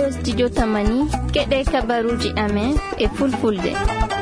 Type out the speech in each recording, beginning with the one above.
ɗo studio Tamani keɗe kabaruji amen e fulfulde.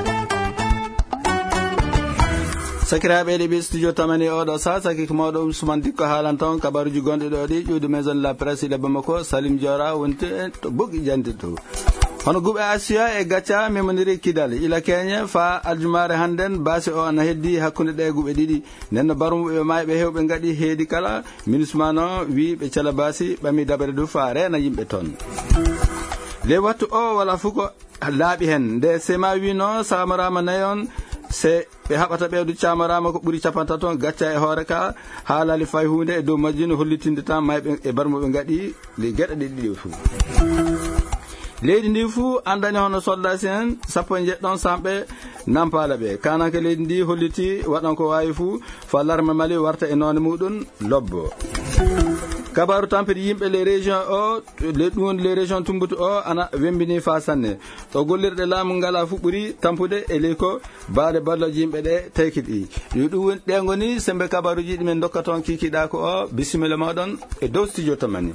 sakiraɓe ɗi studio Tamani oɗo sa saki ko mawɗo Ousmane Dikko haalan toon kabaruji gonɗi ɗo ɗi ƴiwde maison de la presse le Bamako Salim Diora wonti to boggi jandi to hono guɓe Asiya e gacca memodiri Kidal ila keñe fa aljumare hannden basi o ana heddi hakkunde ɗe guɓe ɗiɗi nenno barmuɓe mayɓe hewɓe gaɗi heedi kala ministre no wi ɓe cala basi ɓami dabare du fa rena yimɓe toon le wattu o wala fu ko laaɓi hen nde sema wino samarama nayon se ɓe haɓata ɓewdu camarama ko ɓuuri capanta toon gacca e hoore ka haalali fay hunde e dow majjino hollitinde tan mayɓe e barmuɓe gaɗi le gueɗe ɗiɗi fu leydi ndi fuu andani hono soldasi en sappo e jeɗɗon samɓe nampala ɓe kananke leydi ndi holliti waɗon ko wawi fuu fa larme mali warta e none muɗum lobbo kabaru tampede yimɓe les régions o les régions tumbutu o ana wembini fa sanne to gollirɗe laamu ngala fu ɓuuri tampude e ley ko baade balloje yimɓe ɗe tawkiɗi yo ɗum ɗe goni sembe kabaruji ɗimen dokka toon kikiɗa ko o bisimilla moɗon e dow studio Tamani.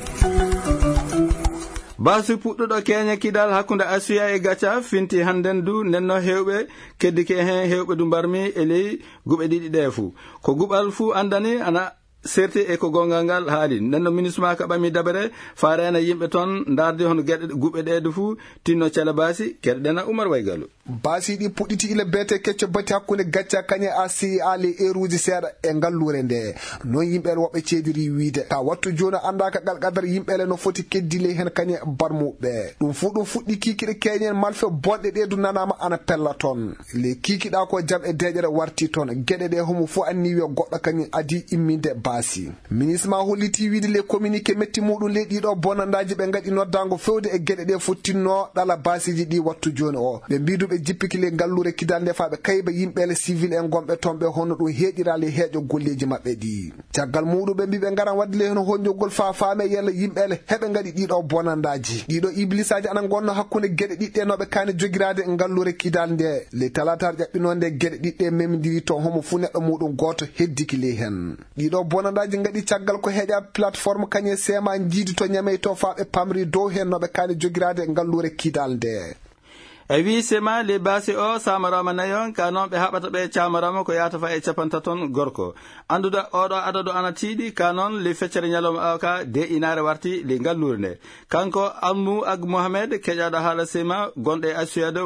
Basu puɗɗuɗo keña Kidal hakkunde Asiya e gacca finti hannden du nenno hewɓe keddike hen hewɓe du barmi e ley guɓe ɗiɗi ɗe fuu ko guɓal fuu andani ana serti e ko gongal ngal haali nenno ministre ma ka ɓami dabare farena yimɓe toon darde hono gueɗe guɓe ɗeɗo fuu tinno cala basi keɗɗena Oumar Waygallo basi ɗi puɗɗiti ila bete kecco batti hakkunde gacca kañe Asiya le eruji seeɗa e ngallure nde noon yimɓele woɓɓe ceediri wiide ka wattu joni andaka qalqadar yimɓele no foti keddile hen kañe barmuɓe ɗum fu ɗum fuɗɗi kikiɗe keñen malfe bonɗe ɗe du nanama ana pella toon le kikiɗa ko jam e deƴere warti toon gueɗe ɗe homo fu anni wiya goɗɗo kañum adi imminde basi ministre ma holliti wiide le communiqué metti muɗum le ɗiɗo bonandaji ɓe gaɗi noddago fewde e gueɗe ɗe fottinno ɗala basiji ɗi wattu joni o ɓe mbiduɓe jippiki le ngallure Kidal nde fa ɓe kayɓe yimɓele civil en gonɓe toon ɓe hono ɗum heeƴirale heeƴo golleji mabɓe ɗi caggal muɗum ɓe mbi ɓe garan wadde le hen honjogol fa faame yella yimɓele heɓe gaɗi ɗiɗo bonandaji ɗiɗo iblisaji ana gonno hakkunde gueɗe ɗiɗɗe noɓe kani jogirade e ngallure Kidal nde le talatar ƴaɓɓinode gueɗe ɗiɗɗe memdiri toon homo fu neɗɗo muɗum goto heddiki le hen ɗiɗo bonandaji gaɗi caggal ko heeƴa plateforme kañe sema jiidi to ñamey to fa ɓe pamri dow hen noɓe kani jogirade e ngallure Kidal nde e wi sema le basi o samarama nayon ka noon ɓe haɓata ɓe camarama ko yatafa e capanta toon gorko anduda oɗo adadu ana tiiɗi ka noon le feccere ñalawma o ka de inare warti le ngallure nde kanko Almou Ag Mohamed keƴaɗo haala sema gonɗo e Assuade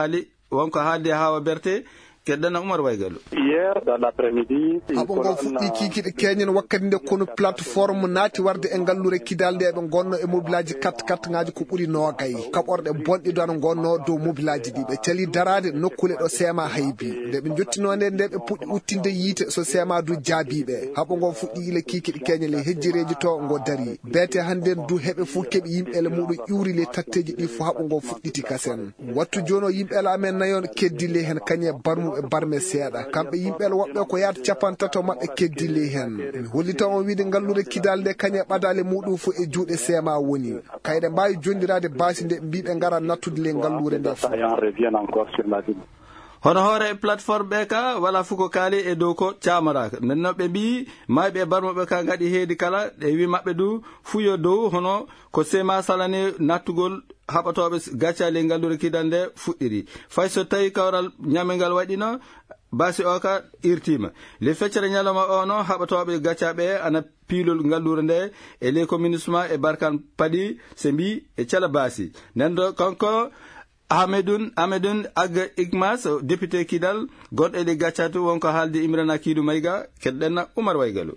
wonko haalde Hawa Berté keɗɗana Oumar Waygallo hier dans l'après-midi haɓogo fuɗɗi kikiɗe keñen wakkati nde kono plateforme naati warde e ngallure Kidal nde ɓe gonno e mobilaji 4x4 ngaji ko ɓuuri nogay kaɓorɗe bonɗi ɗo ana gonno dow mobilaji ɗi ɓe cali darade nokkule ɗo sema haybi nde ɓe jottinode nde ɓe puɗɗi uttinde yiite so sema du jaabiɓe haɓogo fuɗɗi ila kikiɗe keñen le hejjireji to ngo dari beete hannden du heɓe fu keɓe yimɓele muɗum iwri le tatteji ɗi fu haɓogo fuɗɗiti kasen wattu joni o yimɓele amen nayon keddile hen kañe barmu e barme seeɗa kamɓe yimɓele woɓɓe ko yaata capantato mabɓe keddile hen mi hollita on wiide ngallure Kidal nde kañe ɓadale muɗum fu e juuɗe sema woni kayɗe mbawi jondirade basi nde mbiɓe ngara nattude le ngallure nde fu hono hoore plateforme ɓe ka wala fu ko kaali e dow ko camaraka nenno ɓe mbi mayɓe barmoɓe ka gaɗi heedi kala ɗe wi mabɓe du fuyo dow hono ko sema salani nattugol haɓatoɓe gaccali ngallure Kidal nde fuɗɗiri fay so tawi kawral ñamingal waɗino basi o ka irtima le feccere ñalawma o no haɓatoɓe gaccaɓe ana piilol ngallure nde e les communisme e Barkan Padi se mbi e cala basi nendo kanko Ahmedoun Ag Igmas député Kidal gonɗo e gaccatu wonko haalde Imrana Kidou Mayga keɗɗenna Oumar Waygallo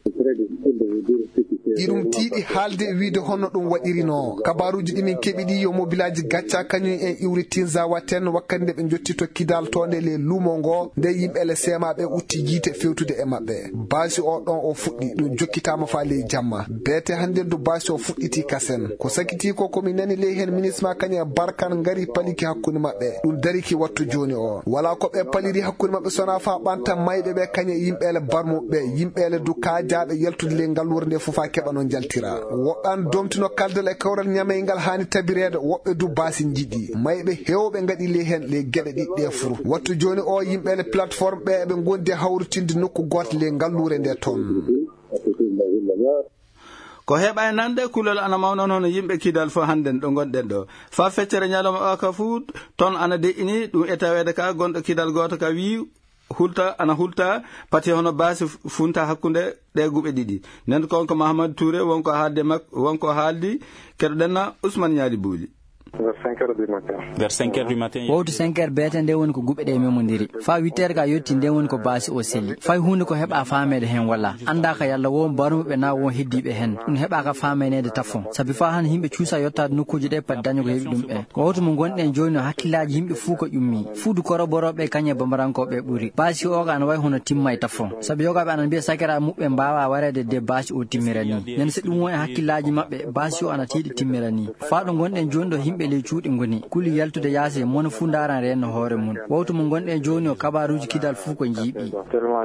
iɗum tiiɗi haalde wiide honno ɗum waɗirino kabaruji ɗimin keeɓi ɗi yo mobilaji gacca kañum en iwri tinzawa ten wakkati nde ɓe jotti to Kidal tonde le luumo ngo nde yimɓele semaɓe utti yiite fewtude e mabɓe basi o ɗon o fuɗɗi ɗum jokkitama fa ley jamma beete hande du basi o fuɗɗiti kasen ko sakiti ko komi nani ley hen ministre ma kañum Barkan gari paliki hakkude mabɓe ɗum dariki wattu joni o wala ko ɓe paliri hakkude mabɓe sona fa ɓanta mayɓe ɓe kañum yimɓele barmuɓe yimɓele du kajaɓe yaltude le ngallure nde fufa keɓa non jaltira woɓɓe an domtino kaldal e kawral ñameygal hani tabirede woɓɓe du basi jiɗi mayɓe hewɓe gaɗi le hen le gueɗe ɗiɗɗe furu wattu joni o yimɓele plateforme ɓe ɓe gondi hawrutinde nokku goto le ngallure nde toon ko heɓa e nande kulol ana mawnon hono yimɓe kidal fo hannden ɗo gonɗen ɗo fa feccere ñalawma o ka fuu toon ana de'ini ɗum e tawede ka gonɗo kidal goto ka wi hulta ana hulta pati hono basi funta hakkunde ɗe guɓe ɗiɗi nen konko Mahamadou Touré wonko haalde makko wonko haaldi keɗoɗenna Ousmane Ñaali Buuli vers 5 heures du matin wowtu 5 heures beete nde woni ko guɓe ɗe memodiri fa 8 heures ka yetti nde woni ko baasi o selli fay hunde ko heɓa famede hen walla anda ka yalla won baruɓe na won heddiɓe hen ɗum heɓa ka famenede tafon sabi fa han yimɓe cuusa yettade nokkuji ɗe pat daño ko heeɓi ɗum ɓe wowtu mo gonɗen joni hakkillaji yimɓe fuu ko ƴummi fuudu koroboroɓe kañe bamarankoɓe ɓuuri baasi o ka ana wayi hono timma e tafon sabi yogaɓe anan mbiya sakira muɓɓe mbawa warede de baasi o timmira ni nen so ɗum woni hakkillaji mabɓe baasi o ana tiiɗi timmira ni fa ɗo gonɗen joni ɗo yimɓe ley cuuɗi ngoni kuli yaltude yaasi mono fu ndaran renno hoore mum wowtu mo gonɗen joni o kabaruji kidal fuu ko jiiɓi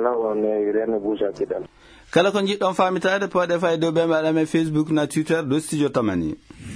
kala ko jiɗɗon famitade poɗe fay dow ɓe mbaɗame Facebook na Twitter do studio tamani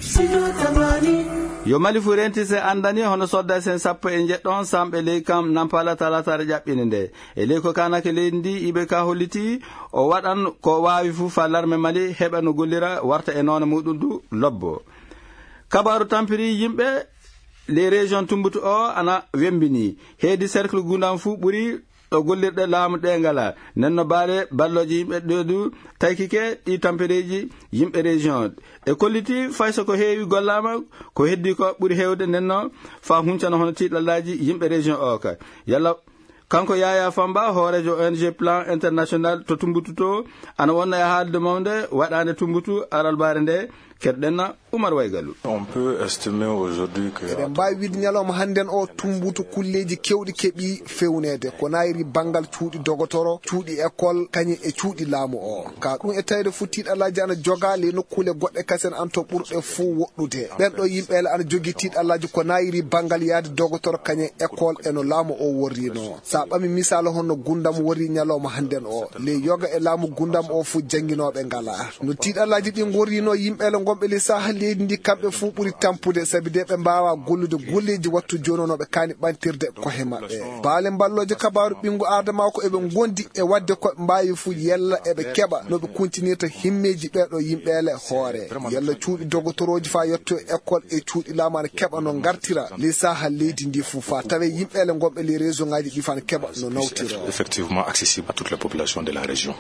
yo mali fu renti se andani hono sodda sen sappo e jeɗɗon samɓe ley kam nampala talatare ƴaɓɓine nde e ley ko kanake leydi ndi iɓe ka holliti o waɗan ko wawi fu fa larme mali heɓa no gollira warta e noone muɗum du lobbo kabaru tampiri yimɓe les régions tumbutu o ana wembini heedi cercle gundam fu ɓuri ɗo gollirɗe laamu ɗe ngala nenno baale balloje yimɓe ɗodu taykike ɗi tampireji yimɓe région e kolliti fayso ko heewi gollama ko heddi ko ɓuri hewde nenno fa huncana hono tiɗallaji yimɓe région o ka yalla kanko Yaya Famba hoorejo ONG Plan International to tumbutu to ana wonna e haalde mawde waɗande tumbutu aralbare nde keɗɗenna Oumar Waygalou. On peut estimer aujourd'hui que eɗen mbawi wiide ñalawma hannden o tumbutu kulleji kewɗi keeɓi fewnede ko nayri banggal cuuɗi dogotoro cuuɗi école kañi e cuuɗi laamu o ka ɗum e tawde fu tiiɗallaji ana joga le nokkule goɗɗe kasen an to ɓurɗe fuu woɗɗude ɓen ɗo yimɓele ana jogui tiiɗallaji ko nayri banggal yaade dogotoro kañe école eno laamu o worrino sa ɓami misal hono gundam worri ñalawma hannden o le yoga e laamu gundam o fu jangguinoɓe ngala no tiiɗallaji ɗi gorrino yimɓele gonɓe le saha leydi ndi kamɓe fuu ɓuri tampude sabi de ɓe mbawa gollude golleji wattu jononoɓe kani ɓantirde kohe maɓɓe baale balloje kabaru ɓingu adama ko eɓe gondi e wadde koɓe mbawi fu yella eɓe keɓa noɓe kuntinirta himmeji ɓeɗo yimɓele hoore yalla cuuɗi dogotoroji fa yetto école e cuuɗi laamu ana keɓa no gartira les saha leydi ndi fu fa tawe yimɓele gonɓe les région ngaji ɗi fa ne keɓa no nawtira effectivement accessible à toute la population de la région.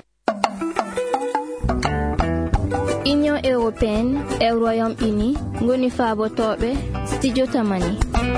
Union européenne e Royaume-Uni ngoni faabotoɓe studio tamani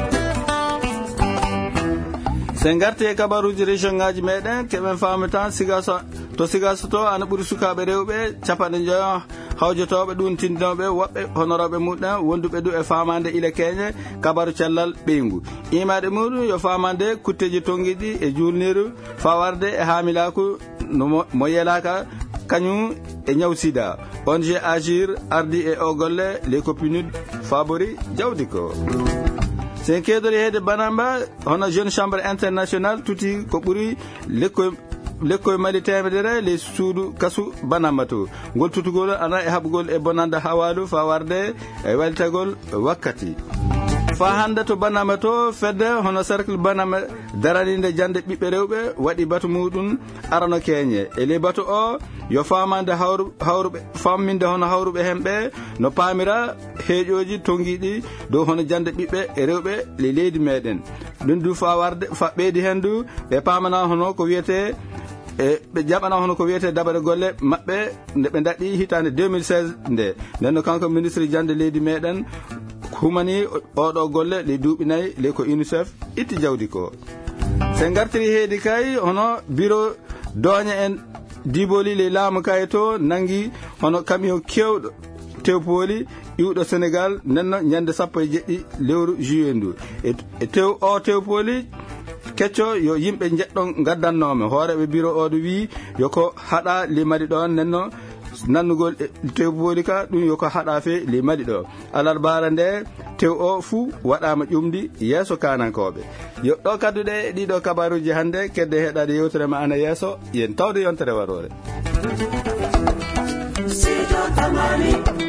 sen garti e kabaruji région ngaji meɗen keɓen famata sigaso to ana ɓuuri sukaɓe rewɓe capanɗe joyo hawjotoɓe ɗum tindinoɓe woɓɓe honoroɓe muɗum wonduɓe du e famande ila keñe kabaru cellal ɓeygu imaɗe muɗum yo famande kutteji tonguiɗi e julniru fawarde e haamilaku mo yelaka kañum e ñaw sida ONG Agir ardi e o golle les copinude favori jawdi ko sen kedori heede banamba hono jeune chambre international tuti ko ɓuuri lekkoye mali temedere les suudu kasu banamba to ngol tutugol ana e haɓugol e bonande hawalu fa warde e walitagol wakkati fa hande to banama to fedde hono cercle banama daraninde jande ɓiɓɓe rewɓe waɗi batu muɗum arano keñe e ley batu o yo famande hawruɓe famminde hono hawruɓe hemɓe no pamira heeƴoji tonguiɗi dow hono jande ɓiɓɓe e rewɓe le leydi meɗen ɗum du fa warde fa ɓeydi hen du ɓe pamana hono ko wiyete e ɓe jaɓana hono ko wiyete dabare golle maɓɓe nde ɓe daɗɗi hitande 2016 nde nden no kanko ministre jande leydi meɗen humani oɗo golle le duuɓi nayyi le ko UNICEF itti jawdi ko sen gartiri heedi kay hono bureau doña en diboli le laamu kay to nangi hono camion kewɗo tewpoli iwɗo Sénégal nenno ñande 17 lewru juillet ndu e tew o tewpoli kecco yo yimɓe jeɗɗon gaddannome hooreɓe bureau o ɗo wi yoko haɗa limadi ɗon nenno nannugol tewpoli ka ɗum yoko haɗa fe limadi ɗo alarbara nde tew o fuu waɗama ƴumdi yeeso kanankoɓe yo ɗo kadduɗe ɗiɗo kabaruji hande kedde heɗade yewtere ma ana yeeso yen tawde yontere warore.